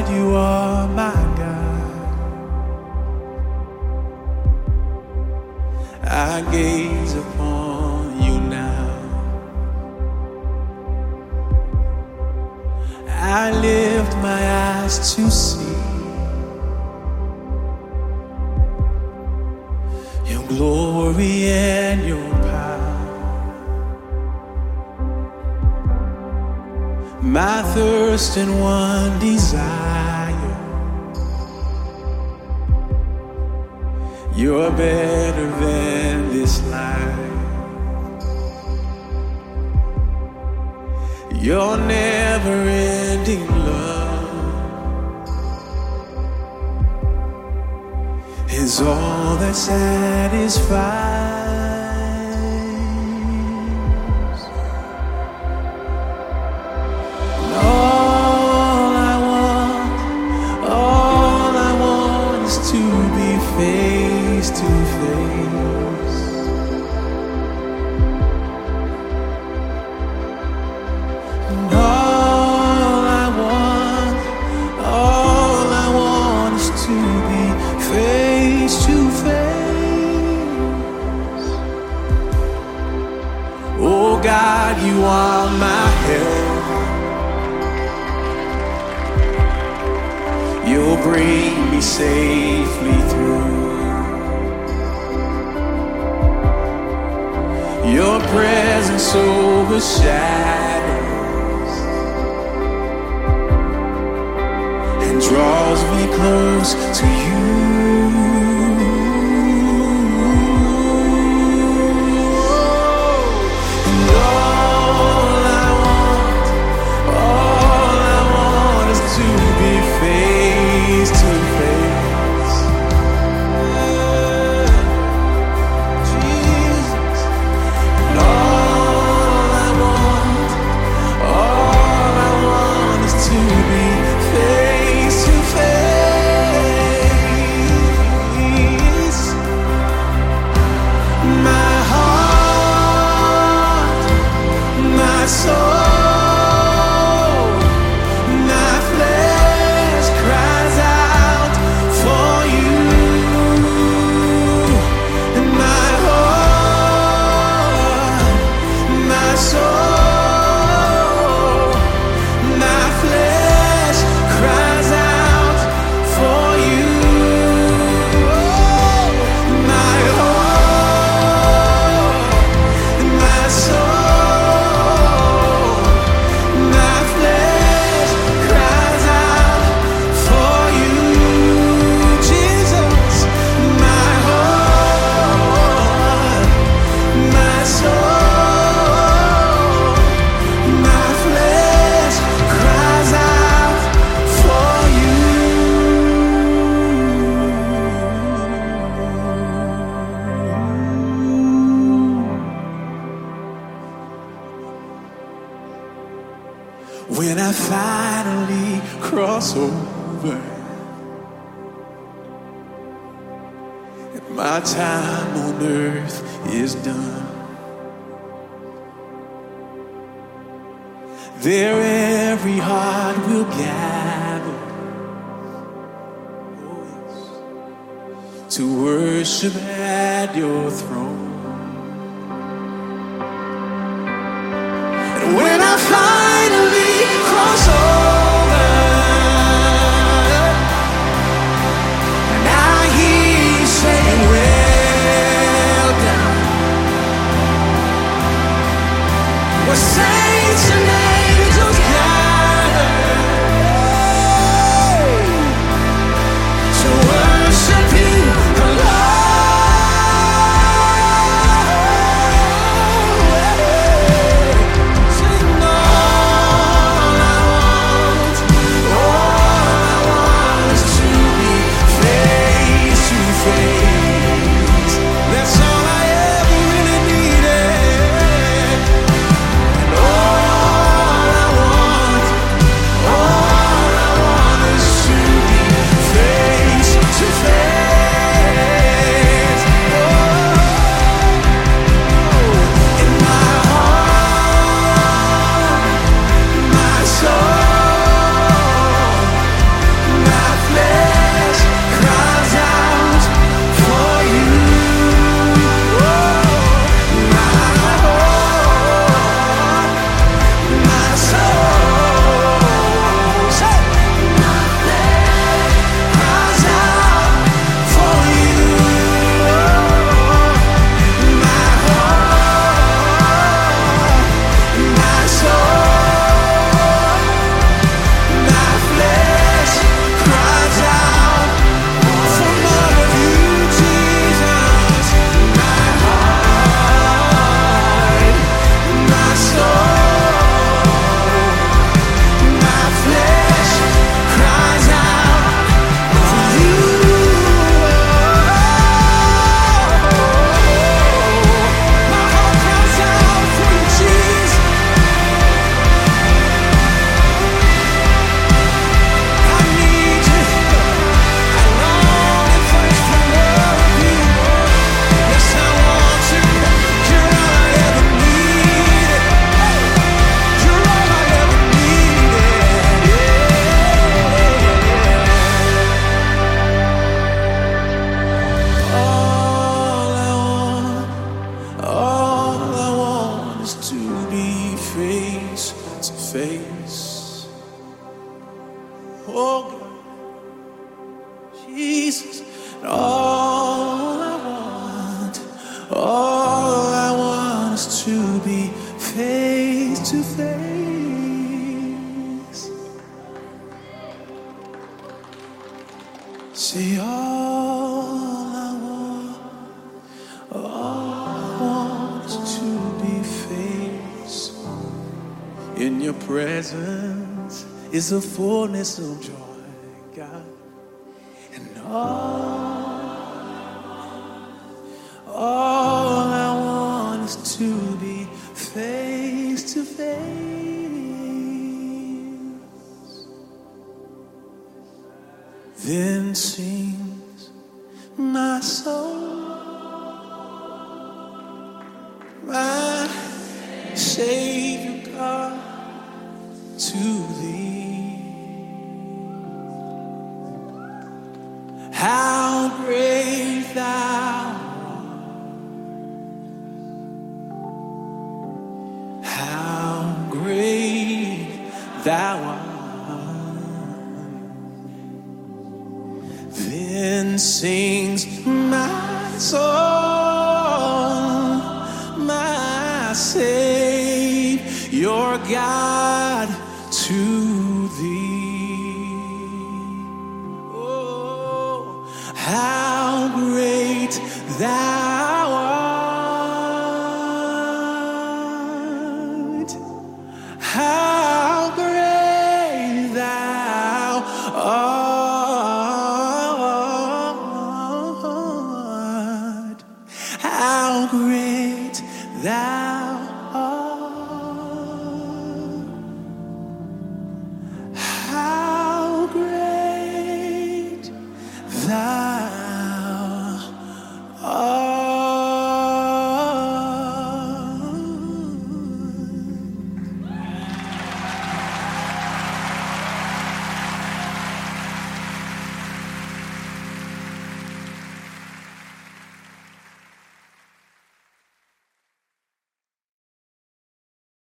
God, you are my God. I gaze upon you now. I lift my eyes to see your glory and your power. My thirst and one desire, you're better than this life. Your never-ending love is all that satisfies. All I want is to be face to face. And all I want is to be face to face. Oh God, you are my help. You'll bring me safely through. Your presence overshadows and draws me close to you. And all I want is to be face to face. Jesus. And all I want is to be face to face. My heart, my soul, my flesh cries out for you. And my heart, my soul, my flesh cries out for you. My heart, my soul, my flesh cries out for you, Jesus. My heart, my soul, my flesh cries out for you. When I finally cross over and my time on earth is done, there every heart will gather, oh yes, to worship at your throne. And when I finally cross over and I hear you saying, well done, where saints and angels gather to worship you alone. That's all I ever really needed. And all face to face. Oh God, Jesus, and all I want is to be face to face. Say all I want is to be face. In your presence is the fullness of joy, God. And all I want is to be face to face. Then sings my soul, my Savior God, to thee. How great thou art, how great thou art. Then sings my soul, my Savior God, to thee. Oh, how great thou